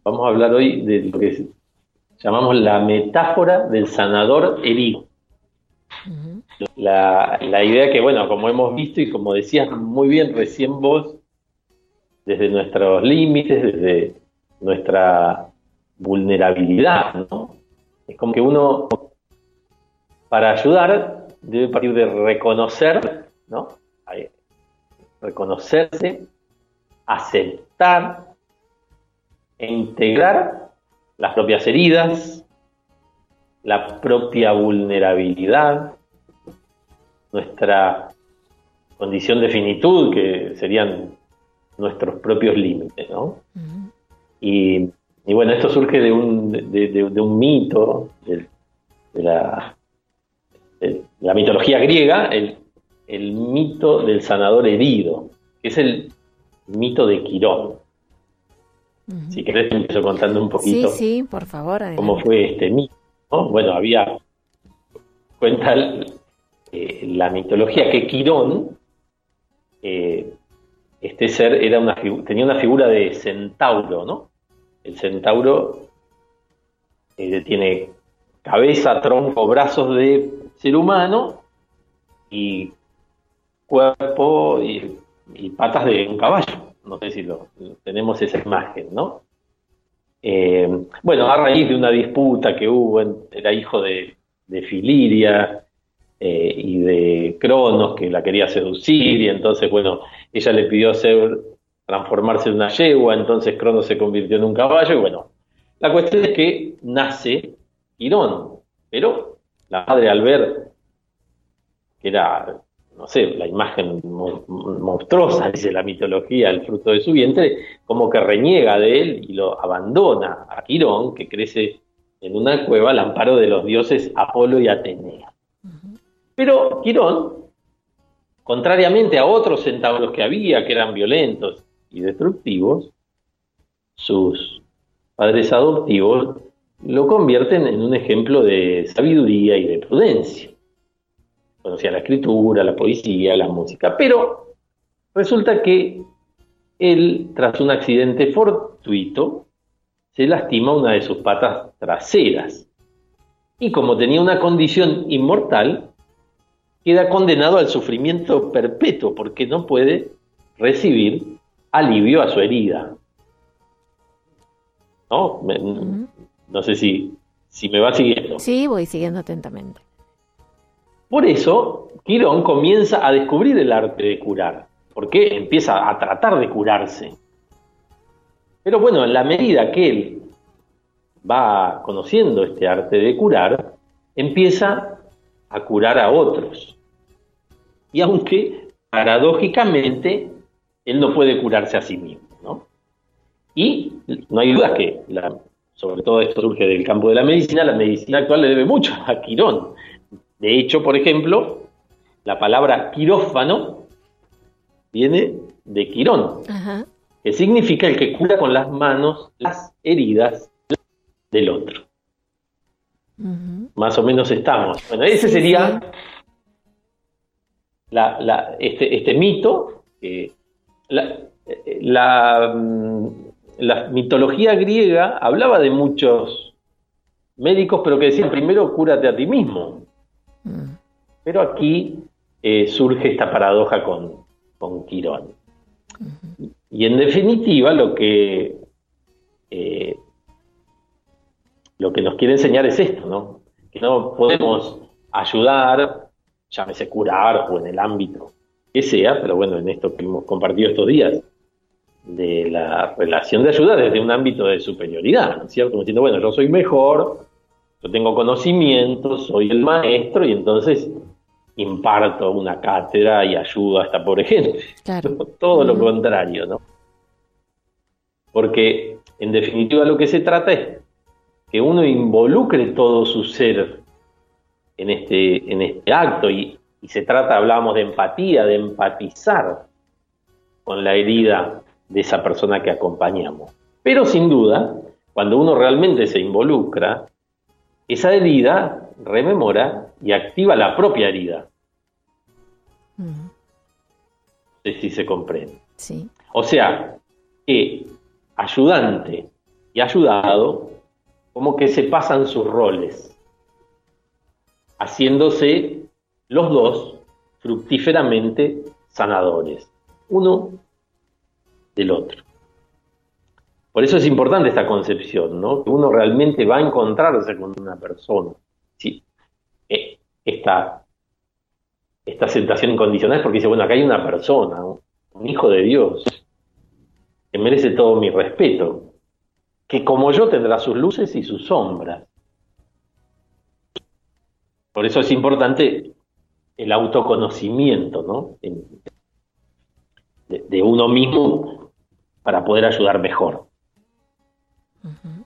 Vamos a hablar hoy de lo que llamamos la metáfora del sanador herido. Ujú. La idea que, bueno, como hemos visto y como decías muy bien recién vos, desde nuestros límites, desde nuestra vulnerabilidad, ¿no? Es como que uno, para ayudar, debe partir de reconocer, ¿no? Reconocerse, aceptar e integrar las propias heridas, la propia vulnerabilidad, nuestra condición de finitud, que serían nuestros propios límites, ¿no? Ujú. Y bueno, esto surge de un mito, de la mitología griega, el mito del sanador herido, que es el mito de Quirón. Ujú. Si querés, te empiezo contando un Sí, poquito sí, por favor, cómo adelante. fue este mito, ¿no? Bueno, cuenta la mitología que Quirón, eh, este ser tenía una figura de centauro, ¿no? El centauro tiene cabeza, tronco, brazos de ser humano y cuerpo y patas de un caballo. No sé si tenemos esa imagen, ¿no? Bueno, a raíz de una disputa que hubo, era hijo de Filiria y de Cronos, que la quería seducir, y entonces, bueno, ella le pidió transformarse en una yegua, entonces Cronos se convirtió en un caballo, y bueno, la cuestión es que nace Quirón, pero la madre, al ver que era, no sé, la imagen monstruosa, dice la mitología, el fruto de su vientre, como que reniega de él y lo abandona a Quirón, que crece en una cueva al amparo de los dioses Apolo y Atenea. Ujú. Pero Quirón, contrariamente a otros centauros que había, que eran violentos y destructivos, sus padres adoptivos lo convierten en un ejemplo de sabiduría y de prudencia. Conocía la escritura, la poesía, la música, pero resulta que él, tras un accidente fortuito, se lastima una de sus patas traseras y como tenía una condición inmortal, queda condenado al sufrimiento perpetuo porque no puede recibir alivio a su herida, ¿no? Ujú. No sé si me va siguiendo. Sí, voy siguiendo atentamente. Por eso, Quirón comienza a descubrir el arte de curar, porque empieza a tratar de curarse. Pero bueno, en la medida que él va conociendo este arte de curar, empieza a curar a otros. Y aunque paradójicamente él no puede curarse a sí mismo, ¿no? Y no hay duda que, sobre todo esto surge del campo de la medicina actual le debe mucho a Quirón. De hecho, por ejemplo, la palabra quirófano viene de Quirón, Ajá. que significa el que cura con las manos las heridas del otro. Ujú. Más o menos estamos. Bueno, ese Sí, sería sí. este mito. La, la, la mitología griega hablaba de muchos médicos, pero que decían primero cúrate a ti mismo. Mm. Pero aquí surge esta paradoja con Quirón. Ujú. Y en definitiva, eh, lo que nos quiere enseñar es esto, ¿no? Que no podemos ayudar, llámese curar o en el ámbito que sea, pero bueno, en esto que hemos compartido estos días, de la relación de ayuda desde un ámbito de superioridad, ¿no es cierto? Como diciendo, bueno, yo soy mejor, yo tengo conocimiento, soy el maestro y entonces imparto una cátedra y ayudo a esta pobre gente. Claro. Todo lo Ujú. contrario, ¿no? Porque en definitiva lo que se trata es que uno involucre todo su ser en este acto y se trata, hablábamos de empatía, de empatizar con la herida de esa persona que acompañamos. Pero sin duda, cuando uno realmente se involucra, esa herida rememora y activa la propia herida. Ujú. No sé si se comprende. Sí. O sea, que ayudante y ayudado, como que se pasan sus roles, haciéndose los dos fructíferamente sanadores, uno del otro. Por eso es importante esta concepción, ¿no? Que uno realmente va a encontrarse con una persona. Sí, esta aceptación incondicional es porque dice, bueno, acá hay una persona, un hijo de Dios, que merece todo mi respeto, que como yo tendrá sus luces y sus sombras. Por eso es importante el autoconocimiento, ¿no? De uno mismo para poder ayudar mejor. Ujú.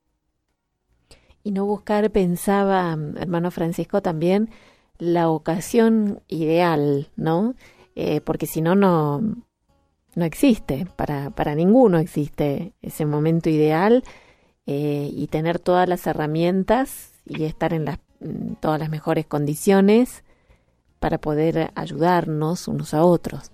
Y no buscar, pensaba, hermano Francisco, también la ocasión ideal, ¿no? Porque si no, no existe, para ninguno existe ese momento ideal, y tener todas las herramientas y estar en todas las mejores condiciones para poder ayudarnos unos a otros.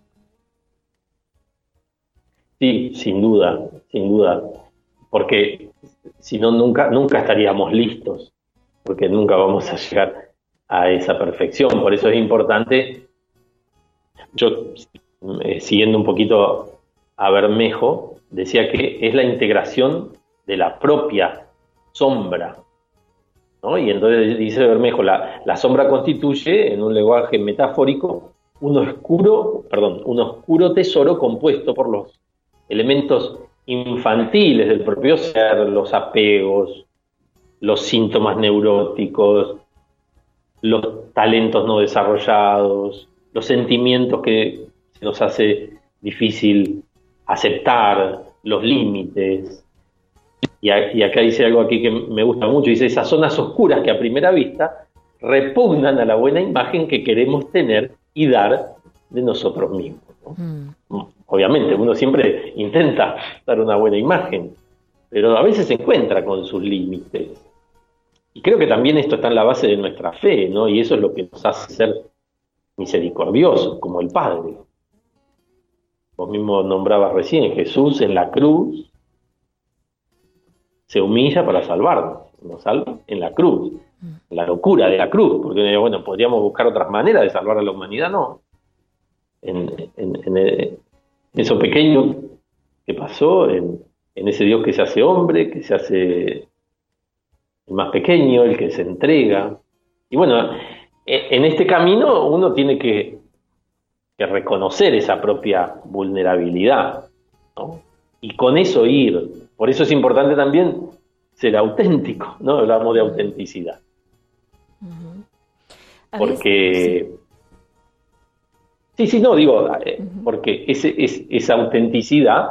Sí, sin duda, porque si no, nunca estaríamos listos, porque nunca vamos a llegar a esa perfección. Por eso es importante, yo siguiendo un poquito a Bermejo, decía que es la integración de la propia sombra, ¿no? Y entonces dice Bermejo, la sombra constituye, en un lenguaje metafórico, un oscuro tesoro compuesto por los elementos infantiles del propio ser, los apegos, los síntomas neuróticos, los talentos no desarrollados, los sentimientos que se nos hace difícil aceptar, los límites. Y acá dice algo aquí que me gusta mucho, dice, esas zonas oscuras que a primera vista repugnan a la buena imagen que queremos tener y dar de nosotros mismos, ¿no? Obviamente, uno siempre intenta dar una buena imagen, pero a veces se encuentra con sus límites. Y creo que también esto está en la base de nuestra fe, ¿no? Y eso es lo que nos hace ser misericordiosos, como el Padre. Vos mismo nombrabas recién, Jesús en la cruz se humilla para salvarnos, nos salva en la cruz, en la locura de la cruz, porque bueno, podríamos buscar otras maneras de salvar a la humanidad, no. En eso pequeño que pasó, en ese Dios que se hace hombre, que se hace el más pequeño, el que se entrega. Y bueno, en este camino uno tiene que reconocer esa propia vulnerabilidad, ¿no? Y con eso ir. Por eso es importante también ser auténtico, ¿no? Hablamos de autenticidad. Uh-huh. Porque... Sí, no, digo, porque esa autenticidad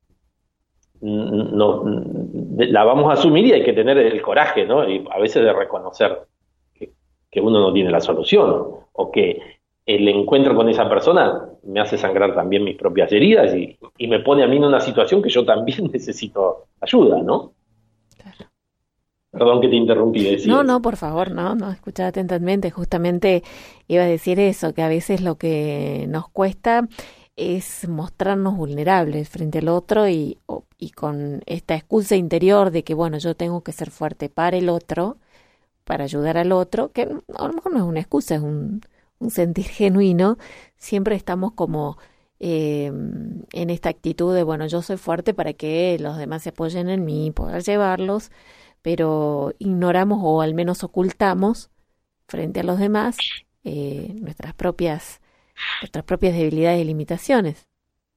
la vamos a asumir y hay que tener el coraje, ¿no? Y a veces de reconocer que uno no tiene la solución, o que el encuentro con esa persona me hace sangrar también mis propias heridas y me pone a mí en una situación que yo también necesito ayuda, ¿no? Claro. Perdón que te interrumpí, decías. No, por favor, no, escuchaba atentamente. Justamente iba a decir eso, que a veces lo que nos cuesta es mostrarnos vulnerables frente al otro y con esta excusa interior de que, bueno, yo tengo que ser fuerte para el otro, para ayudar al otro, que a lo mejor no es una excusa, es un sentir genuino. Siempre estamos como en esta actitud de, bueno, yo soy fuerte para que los demás se apoyen en mí, poder llevarlos, pero ignoramos o al menos ocultamos frente a los demás nuestras propias debilidades y limitaciones.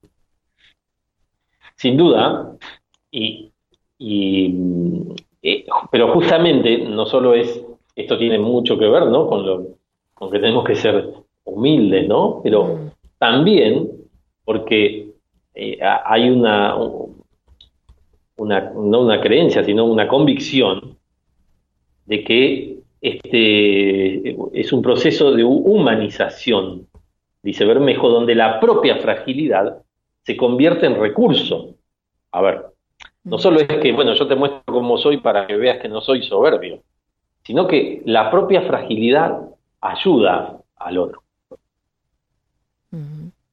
Sin duda, y, pero justamente no solo esto tiene mucho que ver, ¿no? Con que tenemos que ser humildes, ¿no? Pero también porque hay no una creencia, sino una convicción de que este es un proceso de humanización, dice Bermejo, donde la propia fragilidad se convierte en recurso. A ver, no solo es que, bueno, yo te muestro cómo soy para que veas que no soy soberbio, sino que la propia fragilidad ayuda al otro.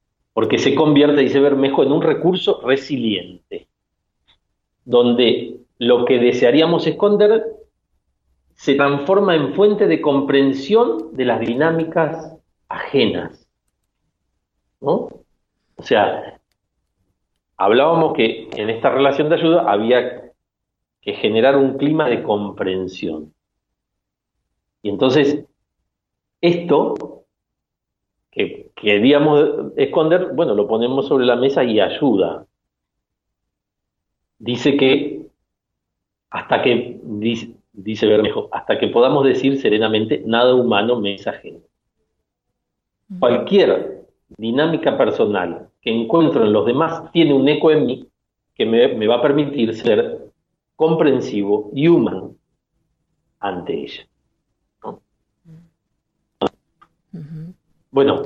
Porque se convierte, dice Bermejo, en un recurso resiliente, donde lo que desearíamos esconder se transforma en fuente de comprensión de las dinámicas ajenas, ¿no? O sea, hablábamos que en esta relación de ayuda había que generar un clima de comprensión. Y entonces, esto que queríamos esconder, bueno, lo ponemos sobre la mesa y ayuda. Dice que dice Bermejo, hasta que podamos decir serenamente, nada humano me es ajeno. Cualquier dinámica personal que encuentro en los demás tiene un eco en mí que me va a permitir ser comprensivo y humano ante ella, ¿no? Bueno,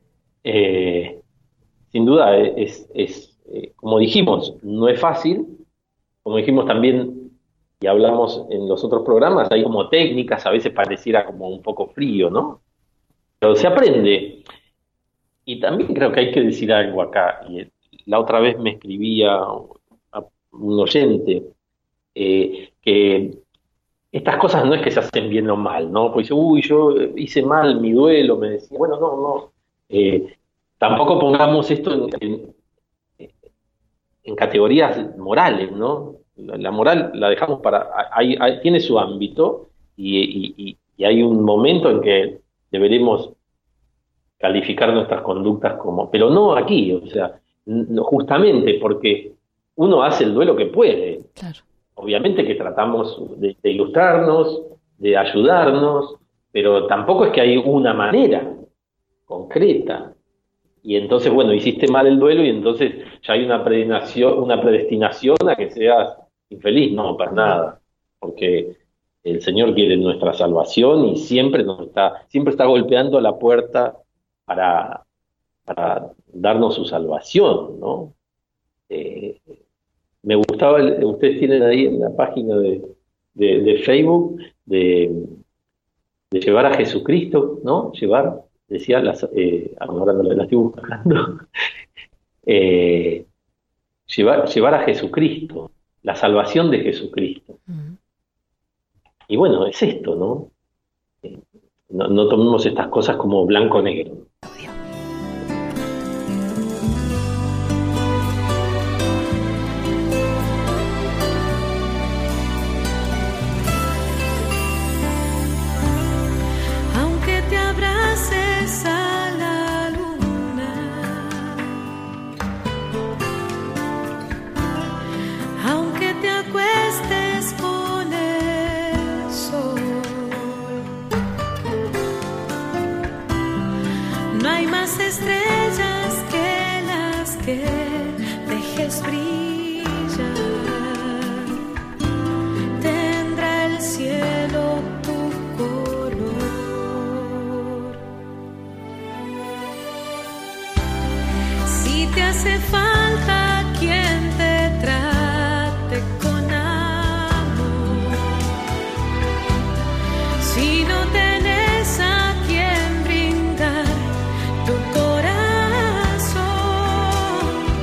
sin duda como dijimos, no es fácil, como dijimos también y hablamos en los otros programas, hay como técnicas, a veces pareciera como un poco frío, ¿no? Pero se aprende. Y también creo que hay que decir algo acá. Y la otra vez me escribía a un oyente que estas cosas no es que se hacen bien o mal, ¿no? Pues dice, uy, yo hice mal mi duelo, me decía, bueno, no. Tampoco pongamos esto en categorías morales, ¿no? La moral la dejamos tiene su ámbito y hay un momento en que deberemos calificar nuestras conductas como, pero no aquí, o sea, justamente porque uno hace el duelo que puede. Claro. Obviamente que tratamos de ilustrarnos, de ayudarnos, pero tampoco es que hay una manera concreta. Y entonces, bueno, hiciste mal el duelo y entonces ya hay una predestinación a que seas infeliz. No, para nada. Porque el Señor quiere nuestra salvación y siempre está golpeando la puerta para darnos su salvación, ¿no? Me gustaba, ustedes tienen ahí en la página de Facebook de llevar a Jesucristo, ¿no? Decía, ahora no la estoy buscando, llevar a Jesucristo, la salvación de Jesucristo. Y bueno, es esto, ¿no? No tomemos estas cosas como blanco-negro. Tu corazón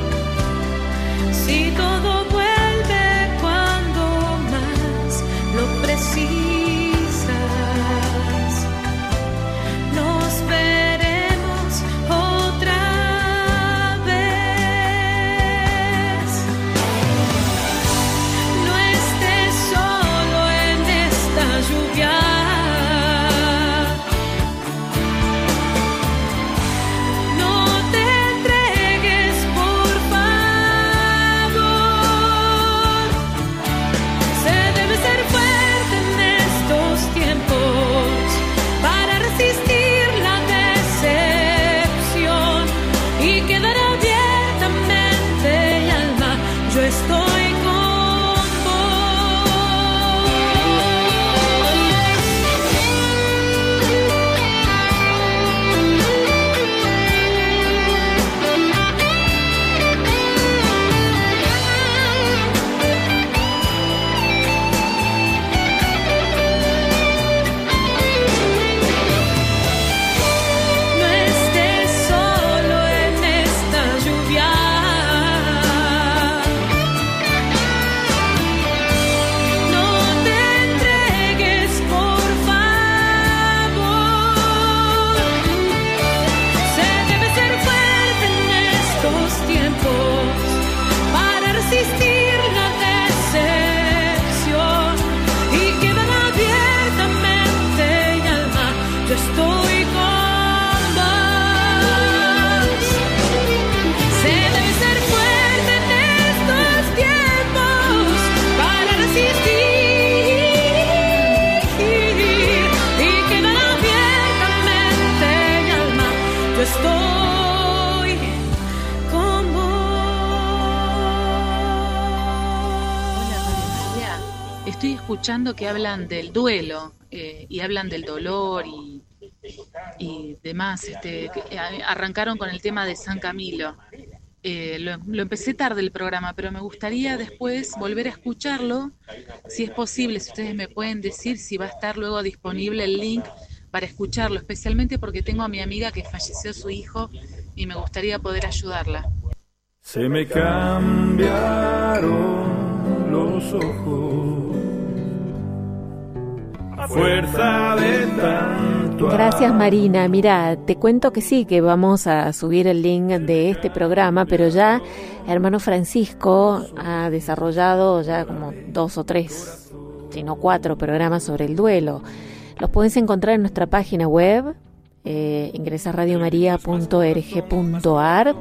estoy escuchando que hablan del duelo y hablan del dolor y demás. Arrancaron con el tema de San Camilo. Lo empecé tarde el programa, pero me gustaría después volver a escucharlo, si es posible, si ustedes me pueden decir si va a estar luego disponible el link para escucharlo, especialmente porque tengo a mi amiga que falleció su hijo y me gustaría poder ayudarla. Se me cambiaron los ojos a fuerza de tanto. Gracias, Marina. Mira, te cuento que sí, que vamos a subir el link de este programa, pero ya hermano Francisco ha desarrollado ya como 2 o 3, si no 4 programas sobre el duelo. Los puedes encontrar en nuestra página web, ingresa a radiomaria.org.ar.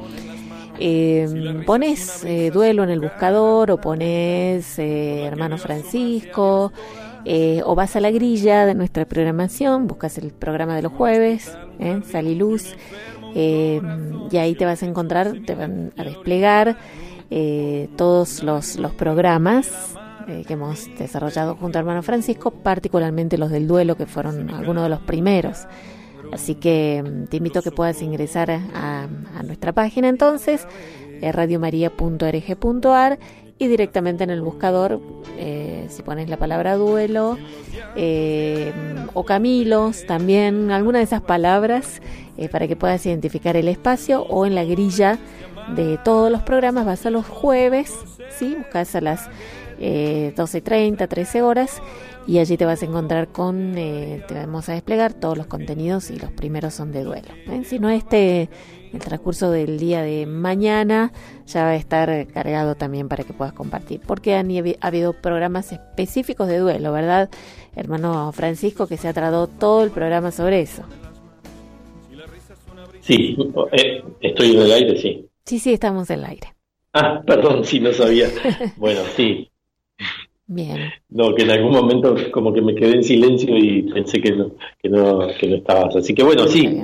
Pones duelo en el buscador o pones hermano Francisco, o vas a la grilla de nuestra programación, buscas el programa de los jueves, Sal y Luz, y ahí te vas a encontrar, te van a desplegar todos los programas que hemos desarrollado junto a hermano Francisco, particularmente los del duelo, que fueron algunos de los primeros. Así que te invito a que puedas ingresar a nuestra página entonces, radiomaria.org.ar, y directamente en el buscador, si pones la palabra duelo o Camilos, también alguna de esas palabras, para que puedas identificar el espacio, o en la grilla de todos los programas vas a los jueves, ¿sí? Buscas a las 12:30, 13 horas, y allí te vas a encontrar con, te vamos a desplegar todos los contenidos, y los primeros son de duelo. Si no, el transcurso del día de mañana ya va a estar cargado también para que puedas compartir, porque ha habido programas específicos de duelo, ¿verdad, hermano Francisco, que se ha tratado todo el programa sobre eso? Sí, estoy en el aire, sí. Sí, estamos en el aire. Ah, perdón, sí, no sabía. Bueno, sí. Bien. No, que en algún momento como que me quedé en silencio y pensé que no estabas. Así que bueno, sí.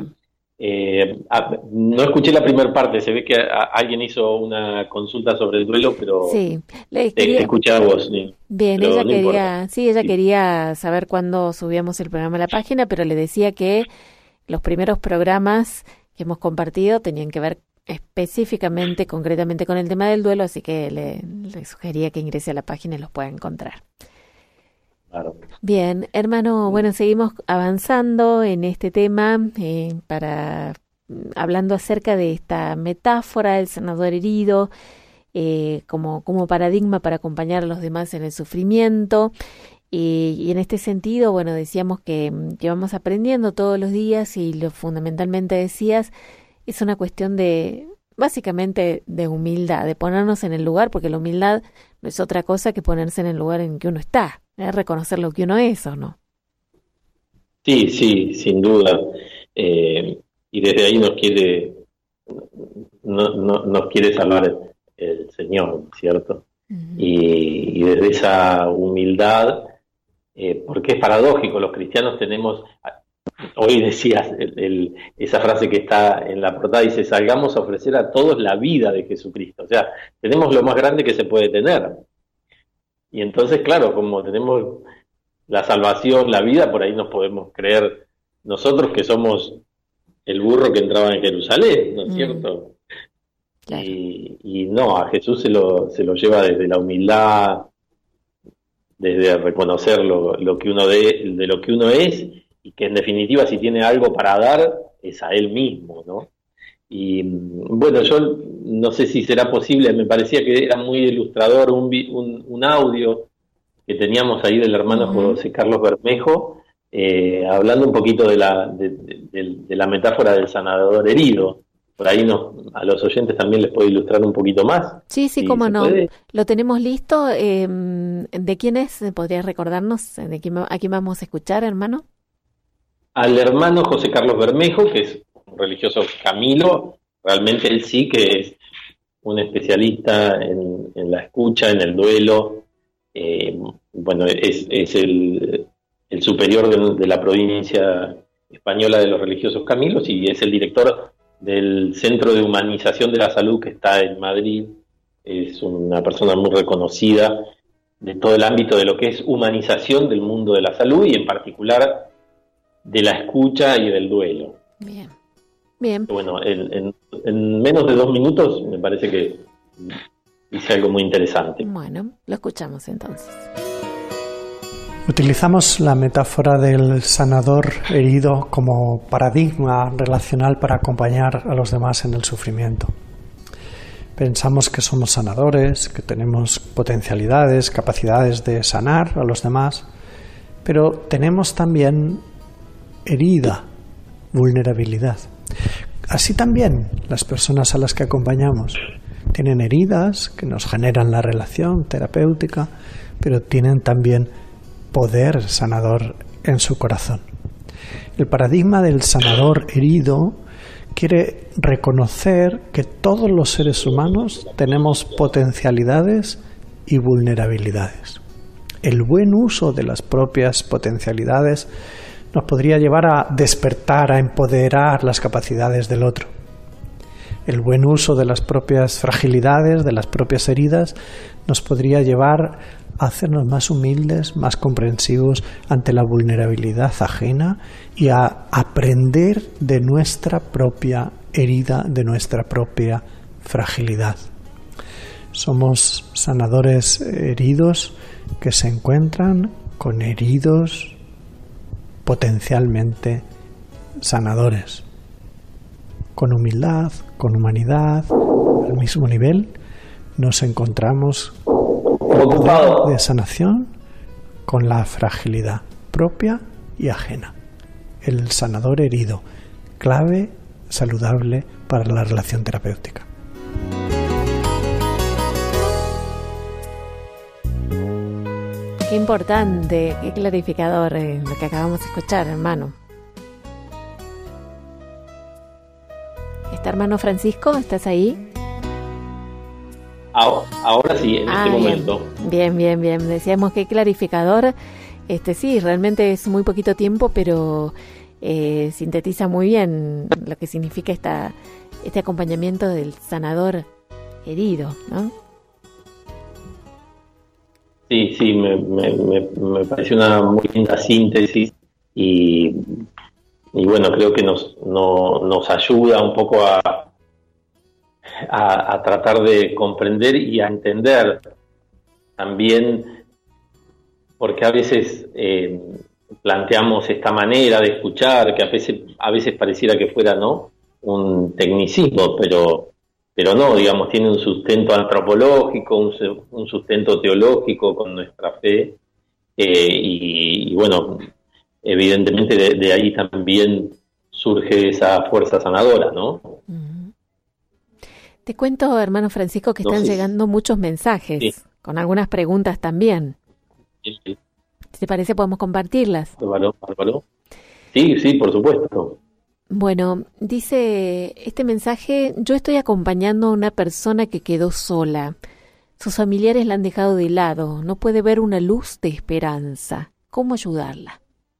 No escuché la primera parte. Se ve que alguien hizo una consulta sobre el duelo, pero sí, te escuché a vos. Bien, ella no quería, quería saber cuándo subíamos el programa a la página, pero le decía que los primeros programas que hemos compartido tenían que ver específicamente, concretamente con el tema del duelo, así que le sugería que ingrese a la página y los pueda encontrar. Claro. Bien, hermano, bueno, seguimos avanzando en este tema, hablando acerca de esta metáfora del sanador herido, como paradigma para acompañar a los demás en el sufrimiento. Y en este sentido, bueno, decíamos que vamos aprendiendo todos los días, y lo fundamentalmente decías, es una cuestión básicamente de humildad, de ponernos en el lugar, porque la humildad no es otra cosa que ponerse en el lugar en que uno está, reconocer lo que uno es, ¿o no? Sí, sin duda. Y desde ahí nos quiere salvar el Señor, ¿cierto? Uh-huh. Y desde esa humildad, porque es paradójico, los cristianos tenemos... Hoy decías esa frase que está en la portada, dice: salgamos a ofrecer a todos la vida de Jesucristo. O sea, tenemos lo más grande que se puede tener. Y entonces, claro, como tenemos la salvación, la vida, por ahí nos podemos creer nosotros que somos el burro que entraba en Jerusalén, ¿no es cierto? Claro. Y no, a Jesús se lo lleva desde la humildad, desde reconocer lo que uno de lo que uno es, y que en definitiva, si tiene algo para dar, es a él mismo, ¿no? Y bueno, yo no sé si será posible, me parecía que era muy ilustrador un audio que teníamos ahí del hermano José Carlos Bermejo, hablando un poquito de la metáfora del sanador herido. Por ahí a los oyentes también les puedo ilustrar un poquito más. Sí, cómo no. ¿Puede? Lo tenemos listo. ¿De quién es? ¿Podrías recordarnos a quién vamos a escuchar, hermano? Al hermano José Carlos Bermejo, que es un religioso Camilo. Realmente él sí que es un especialista en la escucha, en el duelo. Bueno, es el superior de la provincia española de los religiosos Camilos, y es el director del Centro de Humanización de la Salud que está en Madrid. Es una persona muy reconocida, de todo el ámbito de lo que es humanización del mundo de la salud y en particular de la escucha y del duelo. Bien, bien. Bueno, en menos de 2 minutos me parece que hice algo muy interesante. Bueno, lo escuchamos entonces. Utilizamos la metáfora del sanador herido como paradigma relacional para acompañar a los demás en el sufrimiento. Pensamos que somos sanadores, que tenemos potencialidades, capacidades de sanar a los demás, pero tenemos también herida, vulnerabilidad. Así también las personas a las que acompañamos tienen heridas que nos generan la relación terapéutica, pero tienen también poder sanador en su corazón. El paradigma del sanador herido quiere reconocer que todos los seres humanos tenemos potencialidades y vulnerabilidades. El buen uso de las propias potencialidades nos podría llevar a despertar, a empoderar las capacidades del otro. El buen uso de las propias fragilidades, de las propias heridas, nos podría llevar a hacernos más humildes, más comprensivos ante la vulnerabilidad ajena y a aprender de nuestra propia herida, de nuestra propia fragilidad. Somos sanadores heridos que se encuentran con heridos potencialmente sanadores. Con humildad, con humanidad, al mismo nivel, nos encontramos el poder de sanación con la fragilidad propia y ajena. El sanador herido, clave saludable para la relación terapéutica. Qué importante, qué clarificador lo que acabamos de escuchar, hermano. ¿Está hermano Francisco? ¿Estás ahí? Ahora sí, en este momento. Bien. Decíamos que clarificador. Sí, realmente es muy poquito tiempo, pero sintetiza muy bien lo que significa este acompañamiento del sanador herido, ¿no? Sí, me parece una muy linda síntesis y bueno, creo que nos ayuda un poco a tratar de comprender y a entender también, porque a veces planteamos esta manera de escuchar que a veces pareciera que fuera, ¿no?, un tecnicismo, pero no, digamos, tiene un sustento antropológico, un sustento teológico con nuestra fe, y bueno, evidentemente de ahí también surge esa fuerza sanadora, ¿no? Te cuento, hermano Francisco, que están llegando muchos mensajes, sí, con algunas preguntas también. Sí. Si te parece, podemos compartirlas. Bárbaro. Sí, por supuesto. Bueno, dice este mensaje: yo estoy acompañando a una persona que quedó sola. Sus familiares la han dejado de lado. No puede ver una luz de esperanza. ¿Cómo ayudarla?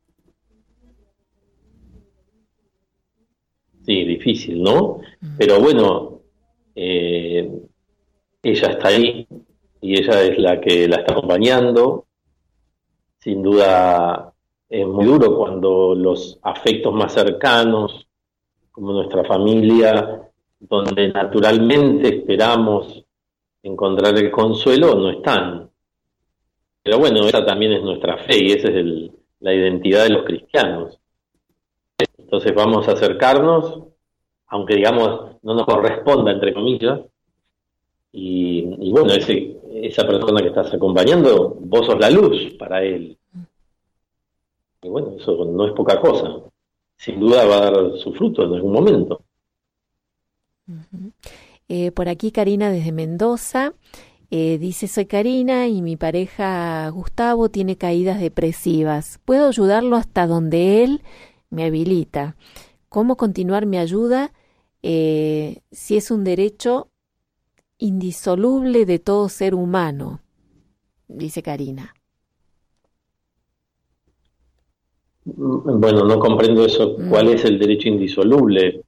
Sí, difícil, ¿no? Pero bueno, ella está ahí y ella es la que la está acompañando. Sin duda es muy duro cuando los afectos más cercanos, como nuestra familia, donde naturalmente esperamos encontrar el consuelo, no están. Pero bueno, esa también es nuestra fe y esa es la identidad de los cristianos. Entonces vamos a acercarnos, aunque digamos no nos corresponda, entre comillas, y bueno, esa persona que estás acompañando, vos sos la luz para él. Y bueno, eso no es poca cosa. Sin duda va a dar su fruto en algún momento. Por aquí Karina desde Mendoza dice: soy Karina y mi pareja Gustavo tiene caídas depresivas. ¿Puedo ayudarlo hasta donde él me habilita? ¿Cómo continuar mi ayuda si es un derecho indisoluble de todo ser humano? Dice Karina. Bueno, no comprendo eso. ¿Cuál es el derecho indisoluble?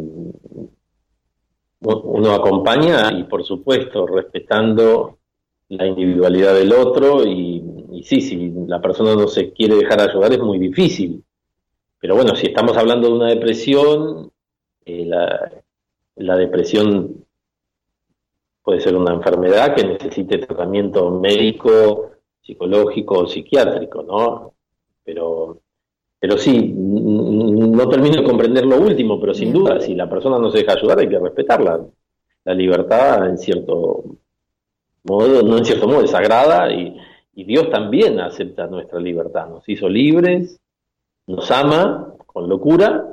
Uno acompaña y, por supuesto, respetando la individualidad del otro y sí, si la persona no se quiere dejar ayudar es muy difícil. Pero bueno, si estamos hablando de una depresión, la depresión puede ser una enfermedad que necesite tratamiento médico, psicológico o psiquiátrico, ¿no? Pero sí, no termino de comprender lo último, pero sin duda, si la persona no se deja ayudar hay que respetarla. La libertad, en cierto modo, no en cierto modo, es sagrada y Dios también acepta nuestra libertad. Nos hizo libres, nos ama con locura,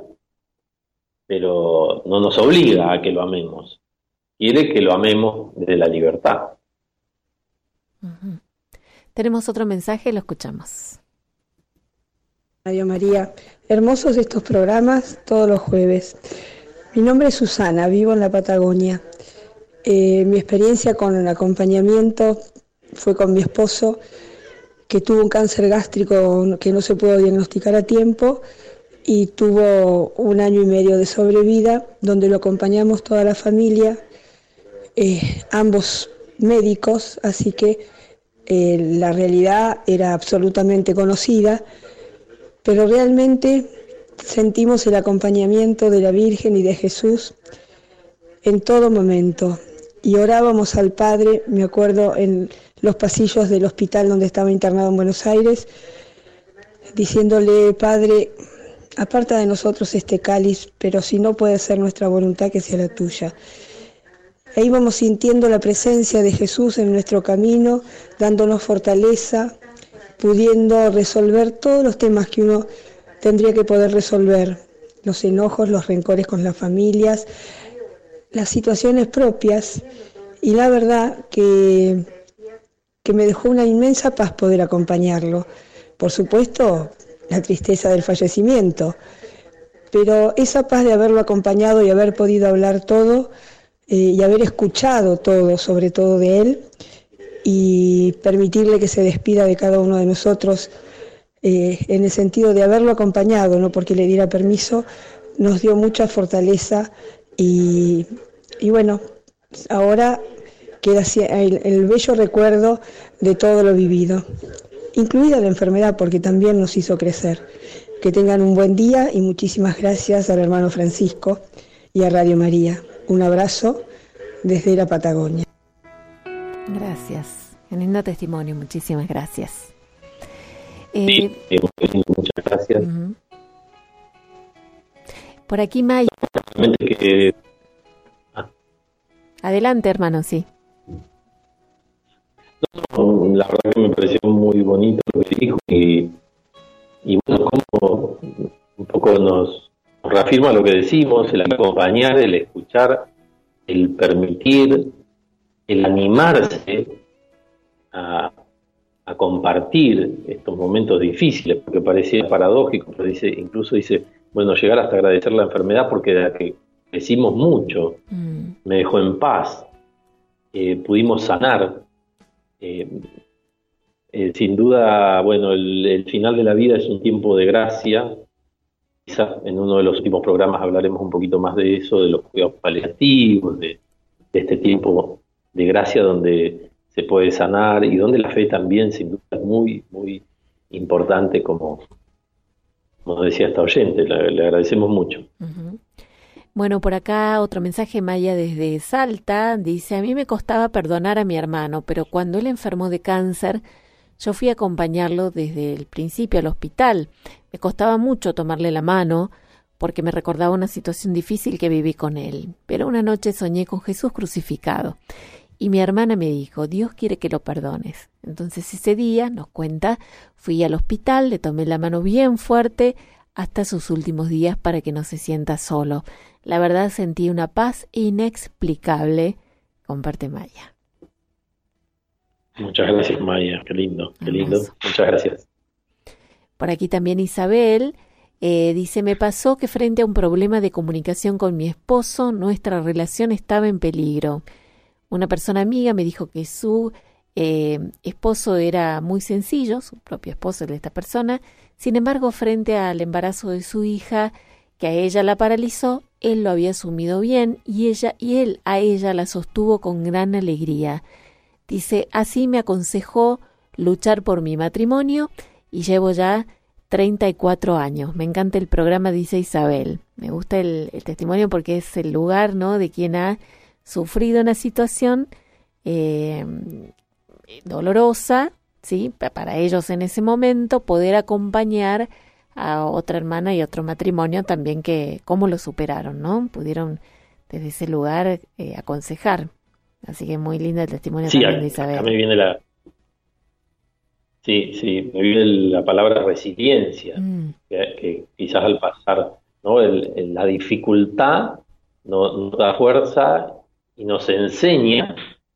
pero no nos obliga a que lo amemos. Quiere que lo amemos desde la libertad. Uh-huh. Tenemos otro mensaje, lo escuchamos. Radio María, hermosos estos programas todos los jueves. Mi nombre es Susana, vivo en la Patagonia. Mi experiencia con el acompañamiento fue con mi esposo, que tuvo un cáncer gástrico que no se pudo diagnosticar a tiempo y tuvo 1 año y medio de sobrevida, donde lo acompañamos toda la familia, ambos médicos, así que la realidad era absolutamente conocida, pero realmente sentimos el acompañamiento de la Virgen y de Jesús en todo momento. Y orábamos al Padre, me acuerdo, en los pasillos del hospital donde estaba internado en Buenos Aires, diciéndole: Padre, aparta de nosotros este cáliz, pero si no puede ser nuestra voluntad, que sea la tuya. E íbamos sintiendo la presencia de Jesús en nuestro camino, dándonos fortaleza, pudiendo resolver todos los temas que uno tendría que poder resolver, los enojos, los rencores con las familias, las situaciones propias, y la verdad que me dejó una inmensa paz poder acompañarlo. Por supuesto, la tristeza del fallecimiento, pero esa paz de haberlo acompañado y haber podido hablar todo y haber escuchado todo, sobre todo de él, y permitirle que se despida de cada uno de nosotros, en el sentido de haberlo acompañado, no porque le diera permiso, nos dio mucha fortaleza y bueno, ahora queda el bello recuerdo de todo lo vivido, incluida la enfermedad, porque también nos hizo crecer. Que tengan un buen día y muchísimas gracias al hermano Francisco y a Radio María. Un abrazo desde la Patagonia. Gracias, un lindo testimonio, muchísimas gracias. Sí, muchas gracias. Uh-huh. Por aquí Maya. Adelante, hermano, sí. No, la verdad que me pareció muy bonito lo que dijo y bueno, como un poco nos reafirma lo que decimos, el acompañar, el escuchar, el permitir, el animarse a compartir estos momentos difíciles, porque parecía paradójico, pero incluso dice, bueno, llegar hasta agradecer la enfermedad porque de la que crecimos mucho, me dejó en paz, pudimos sanar. Sin duda, bueno, el final de la vida es un tiempo de gracia. Quizás en uno de los últimos programas hablaremos un poquito más de eso, de los cuidados paliativos, de este tiempo de gracia donde se puede sanar y donde la fe también, sin duda, es muy, muy importante, como decía esta oyente. Le agradecemos mucho. Uh-huh. Bueno, por acá otro mensaje, Maya desde Salta, dice: a mí me costaba perdonar a mi hermano, pero cuando él enfermó de cáncer, yo fui a acompañarlo desde el principio al hospital. Me costaba mucho tomarle la mano porque me recordaba una situación difícil que viví con él. Pero una noche soñé con Jesús crucificado y mi hermana me dijo: Dios quiere que lo perdones. Entonces ese día, nos cuenta, fui al hospital, le tomé la mano bien fuerte hasta sus últimos días para que no se sienta solo. La verdad sentí una paz inexplicable, comparte Maya. Muchas gracias, Maya, qué lindo, qué lindo. Muchas gracias. Por aquí también Isabel dice: me pasó que frente a un problema de comunicación con mi esposo, nuestra relación estaba en peligro. Una persona amiga me dijo que su esposo era muy sencillo, su propio esposo de esta persona. Sin embargo, frente al embarazo de su hija, que a ella la paralizó, él lo había asumido bien y él a ella la sostuvo con gran alegría. Dice, así me aconsejó luchar por mi matrimonio y llevo ya 34 años. Me encanta el programa, dice Isabel. Me gusta el testimonio porque es el lugar, ¿no?, de quien ha sufrido una situación dolorosa, ¿sí? Para ellos en ese momento, poder acompañar a otra hermana y otro matrimonio también, que cómo lo superaron, ¿no? Pudieron desde ese lugar aconsejar. Así que muy linda el testimonio también de Isabel. Acá me viene me viene la palabra resiliencia, que quizás al pasar, ¿no?, la dificultad nos da fuerza y nos enseña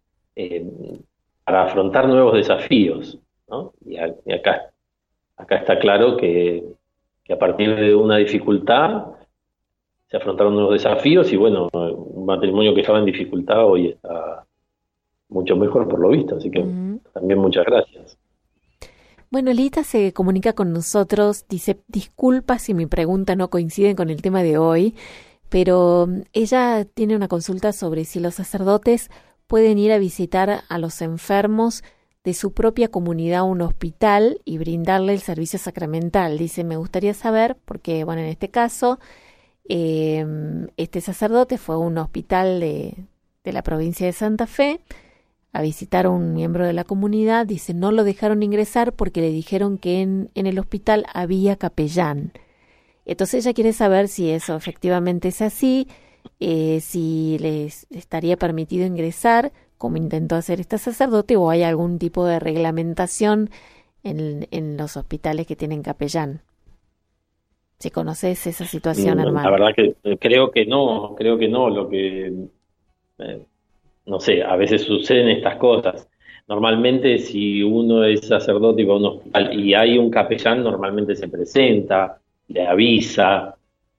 para afrontar nuevos desafíos, ¿no? Y acá está claro que a partir de una dificultad se afrontaron nuevos desafíos y bueno, un matrimonio que estaba en dificultad hoy está mucho mejor por lo visto, así que también muchas gracias. Bueno, Lita se comunica con nosotros, dice, disculpa si mi pregunta no coincide con el tema de hoy, pero ella tiene una consulta sobre si los sacerdotes pueden ir a visitar a los enfermos de su propia comunidad a un hospital y brindarle el servicio sacramental. Dice, me gustaría saber, porque bueno, en este caso, este sacerdote fue a un hospital de la provincia de Santa Fe a visitar a un miembro de la comunidad. Dice, no lo dejaron ingresar porque le dijeron que en el hospital había capellán. Entonces ella quiere saber si eso efectivamente es así, si les estaría permitido ingresar, como intentó hacer este sacerdote, o hay algún tipo de reglamentación en los hospitales que tienen capellán. ¿Si conoces esa situación, hermano? La verdad que creo que no, lo que... no sé, a veces suceden estas cosas. Normalmente si uno es sacerdote y va a un hospital y hay un capellán, normalmente se presenta, le avisa,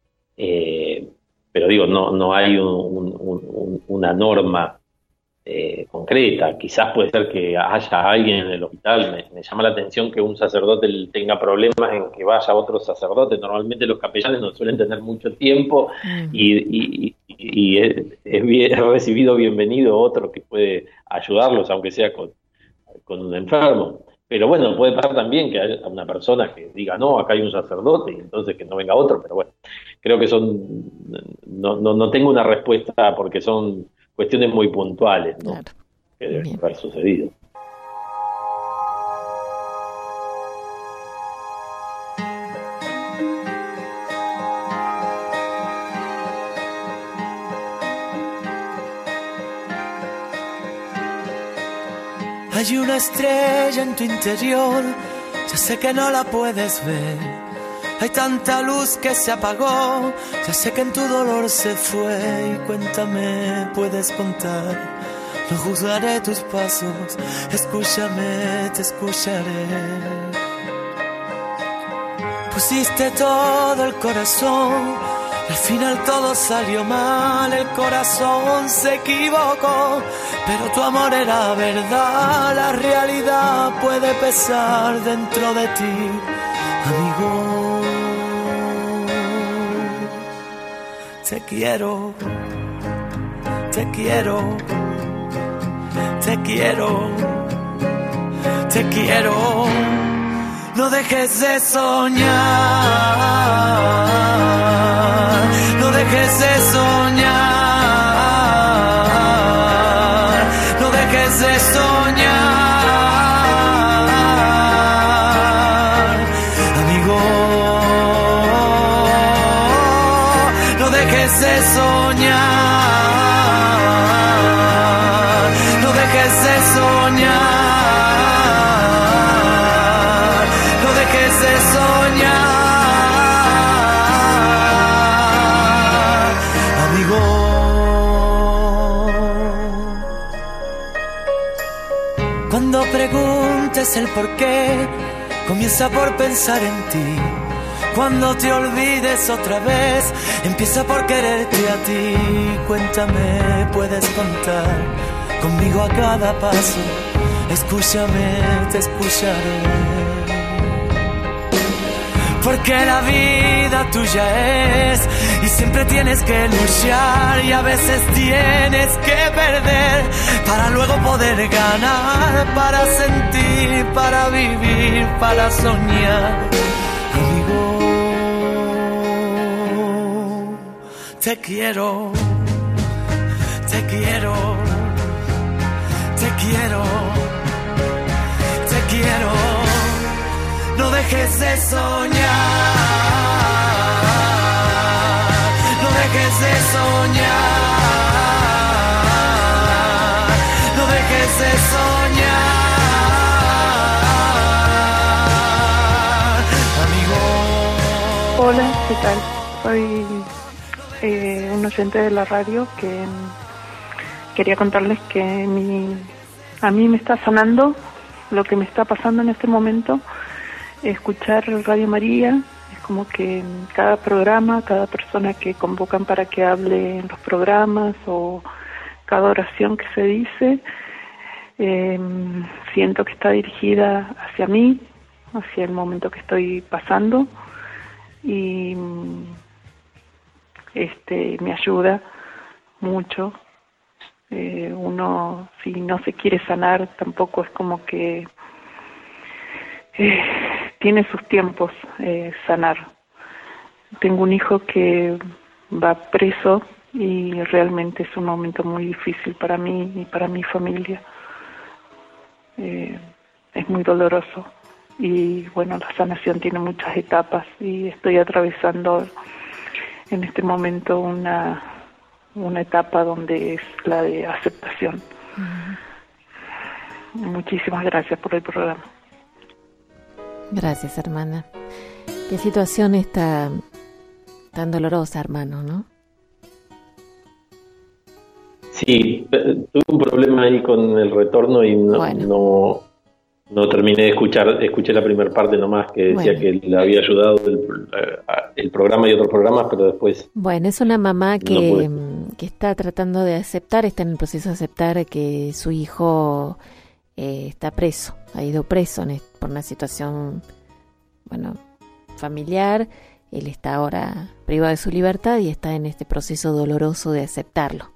pero digo, no hay una norma concreta. Quizás puede ser que haya alguien en el hospital. Me llama la atención que un sacerdote tenga problemas en que vaya otro sacerdote. Normalmente los capellanes no suelen tener mucho tiempo y es recibido bienvenido otro que puede ayudarlos, aunque sea con un enfermo. Pero bueno, puede pasar también que haya una persona que diga, no, acá hay un sacerdote, y entonces que no venga otro. Pero bueno, creo que no tengo una respuesta porque son cuestiones muy puntuales, ¿no? Claro. Que deben haber sucedido. Hay una estrella en tu interior, ya sé que no la puedes ver. Hay tanta luz que se apagó, ya sé que en tu dolor se fue. Y cuéntame, puedes contar, no juzgaré tus pasos. Escúchame, te escucharé. Pusiste todo el corazón, al final todo salió mal. El corazón se equivocó, pero tu amor era verdad. La realidad puede pesar dentro de ti, amigo. Te quiero, te quiero, te quiero, te quiero. No dejes de soñar, no dejes de soñar, no dejes de soñar, amigo. No dejes de soñar, no dejes de soñar. Cuando preguntes el por qué, comienza por pensar en ti. Cuando te olvides otra vez, empieza por quererte a ti. Cuéntame, puedes contar conmigo a cada paso. Escúchame, te escucharé. porque la vida tuya es y siempre tienes que luchar y a veces tienes que perder para luego poder ganar, para sentir, para vivir, para soñar. Amigo, te quiero, te quiero, te quiero, te quiero. No dejes de soñar, no dejes de soñar, no dejes de soñar, amigo. Hola, ¿qué tal? Soy un oyente de la radio que quería contarles que a mí me está sanando lo que me está pasando en este momento. Escuchar Radio María es como que cada programa, cada persona que convocan para que hable en los programas o cada oración que se dice, siento que está dirigida hacia mí, hacia el momento que estoy pasando y me ayuda mucho. Uno, si no se quiere sanar, tampoco es como que tiene sus tiempos sanar. Tengo un hijo que va preso y realmente es un momento muy difícil para mí y para mi familia. Es muy doloroso y bueno, la sanación tiene muchas etapas y estoy atravesando en este momento una etapa donde es la de aceptación. Muchísimas gracias por el programa. Gracias, hermana. Qué situación está tan dolorosa, hermano, ¿no? Sí, tuve un problema ahí con el retorno y no terminé de escuchar. Escuché la primera parte nomás, que decía que le había ayudado el programa y otros programas, pero después... Bueno, es una mamá que está tratando de aceptar, está en el proceso de aceptar que su hijo está preso, ha ido preso por una situación, familiar. Él está ahora privado de su libertad y está en este proceso doloroso de aceptarlo.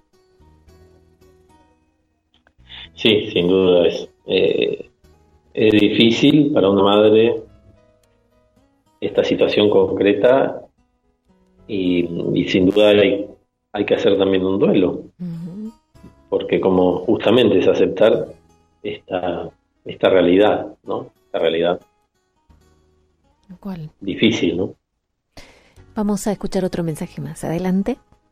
Sí, sin duda es difícil para una madre esta situación concreta y sin duda hay que hacer también un duelo, porque como justamente es aceptar esta realidad, ¿no? Esta realidad ¿Cuál? Difícil, ¿no? Vamos a escuchar otro mensaje más adelante.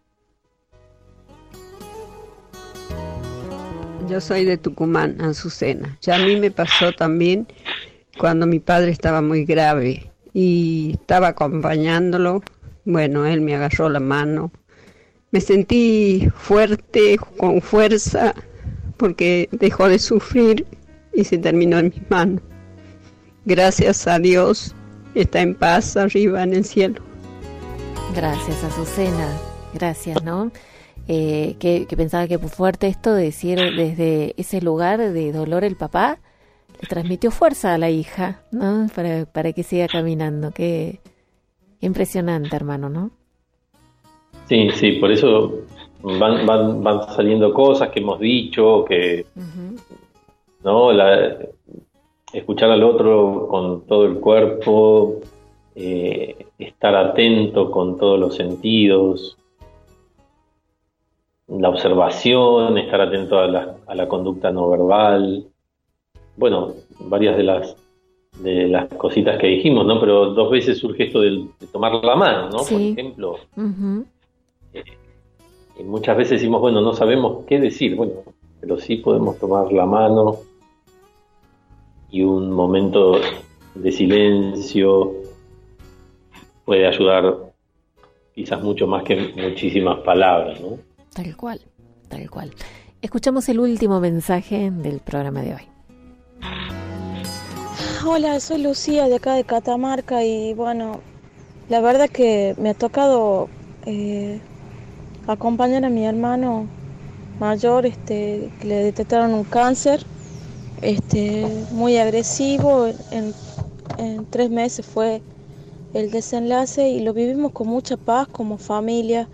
Yo soy de Tucumán, Azucena. Ya a mí me pasó también cuando mi padre estaba muy grave y estaba acompañándolo. Bueno, él me agarró la mano. Me sentí fuerte, con fuerza, porque dejó de sufrir y se terminó en mis manos. Gracias a Dios, está en paz arriba en el cielo. Gracias, Azucena. Gracias, ¿no? Que pensaba que fue fuerte esto de decir desde ese lugar de dolor el papá le transmitió fuerza a la hija, ¿no? Para que siga caminando. Qué impresionante, hermano, ¿no? Sí, por eso van saliendo cosas que hemos dicho, que ¿no? Escuchar al otro con todo el cuerpo, estar atento con todos los sentidos, la observación, estar atento a la conducta no verbal. Bueno, varias de las cositas que dijimos, ¿no? Pero 2 veces surge esto de tomar la mano, ¿no? Sí. Por ejemplo. Y muchas veces decimos, bueno, no sabemos qué decir, bueno, pero sí podemos tomar la mano y un momento de silencio puede ayudar quizás mucho más que muchísimas palabras, ¿no? Tal cual. Escuchamos el último mensaje del programa de hoy. Hola, soy Lucía de acá de Catamarca y bueno, la verdad que me ha tocado acompañar a mi hermano mayor, que le detectaron un cáncer muy agresivo. En 3 meses fue el desenlace y lo vivimos con mucha paz como familia,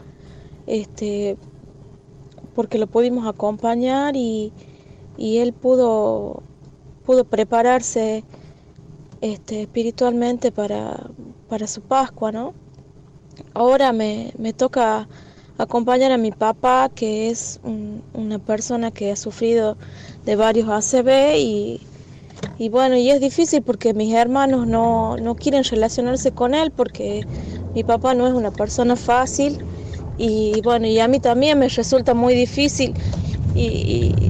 porque lo pudimos acompañar y él pudo prepararse espiritualmente para su Pascua, ¿no? Ahora me toca acompañar a mi papá, que es una persona que ha sufrido de varios ACV y bueno, y es difícil porque mis hermanos no quieren relacionarse con él porque mi papá no es una persona fácil y bueno, y a mí también me resulta muy difícil y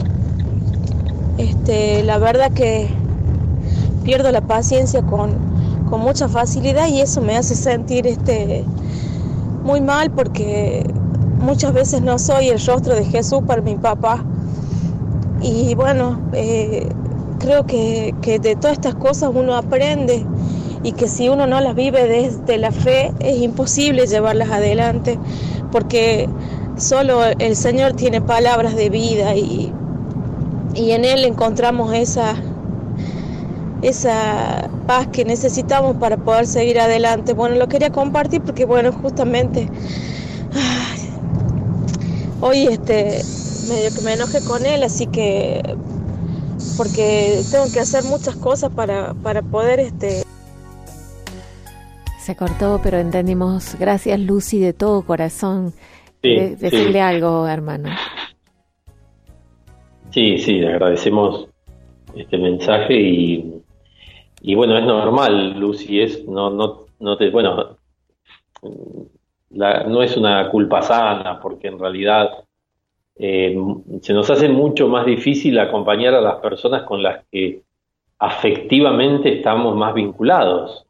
la verdad que pierdo la paciencia con mucha facilidad y eso me hace sentir muy mal porque muchas veces no soy el rostro de Jesús para mi papá y bueno, creo que de todas estas cosas uno aprende y que si uno no las vive desde la fe es imposible llevarlas adelante porque solo el Señor tiene palabras de vida y en Él encontramos esa paz que necesitamos para poder seguir adelante. Bueno, lo quería compartir porque bueno, justamente hoy medio que me enojé con él, así que porque tengo que hacer muchas cosas para poder Se cortó, pero entendimos. Gracias, Lucy, de todo corazón. Decirle algo, hermano. Sí, le agradecemos este mensaje y bueno, es normal, Lucy, no es una culpa sana, porque en realidad se nos hace mucho más difícil acompañar a las personas con las que afectivamente estamos más vinculados.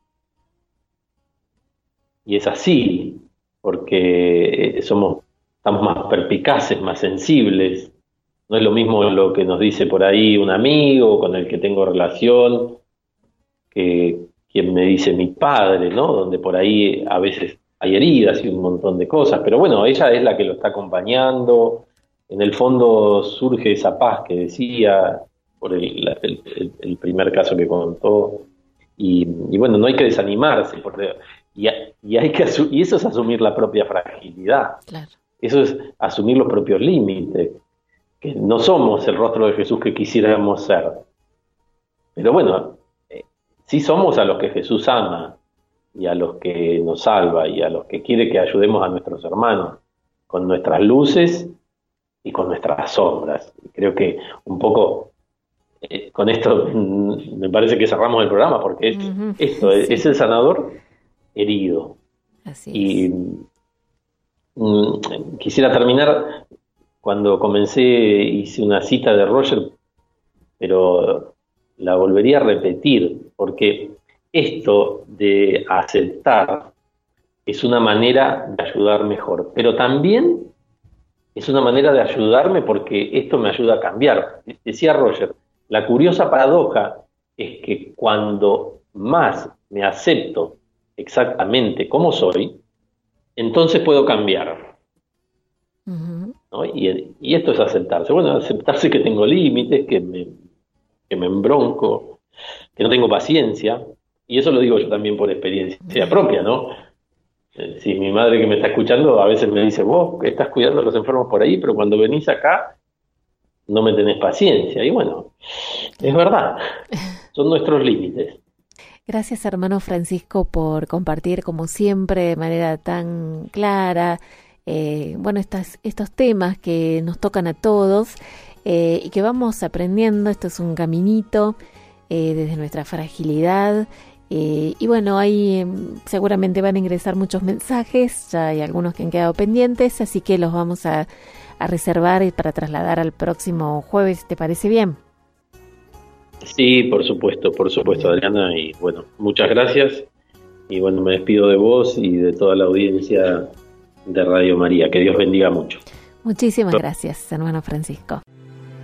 Y es así, porque estamos más perspicaces, más sensibles. No es lo mismo lo que nos dice por ahí un amigo con el que tengo relación que quien me dice mi padre, ¿no? Donde por ahí a veces hay heridas y un montón de cosas, pero bueno, ella es la que lo está acompañando. En el fondo surge esa paz que decía por el primer caso que contó y bueno, no hay que desanimarse y eso es asumir la propia fragilidad. Claro. Eso es asumir los propios límites, que no somos el rostro de Jesús que quisiéramos ser, pero bueno, sí somos a los que Jesús ama y a los que nos salva y a los que quiere que ayudemos a nuestros hermanos con nuestras luces y con nuestras sombras. Y creo que un poco con esto me parece que cerramos el programa, porque esto es el sanador herido. Así y quisiera terminar. Cuando comencé hice una cita de Roger, pero la volvería a repetir, porque esto de aceptar es una manera de ayudar mejor, pero también es una manera de ayudarme porque esto me ayuda a cambiar. Decía Roger, la curiosa paradoja es que cuando más me acepto exactamente como soy, entonces puedo cambiar. ¿No? Y esto es aceptarse. Bueno, aceptarse que tengo límites, que me embronco, que no tengo paciencia, y eso lo digo yo también por experiencia propia, ¿no? Si mi madre que me está escuchando a veces me dice, vos estás cuidando a los enfermos por ahí, pero cuando venís acá no me tenés paciencia, y bueno, es verdad, son nuestros límites. Gracias, hermano Francisco, por compartir como siempre de manera tan clara estos temas que nos tocan a todos y que vamos aprendiendo. Esto es un caminito desde nuestra fragilidad y bueno, ahí seguramente van a ingresar muchos mensajes, ya hay algunos que han quedado pendientes, así que los vamos a reservar para trasladar al próximo jueves. ¿Te parece bien? Sí, por supuesto, Adriana, y bueno, muchas gracias y bueno, me despido de vos y de toda la audiencia de Radio María. Que Dios bendiga mucho. Muchísimas gracias, hermano Francisco.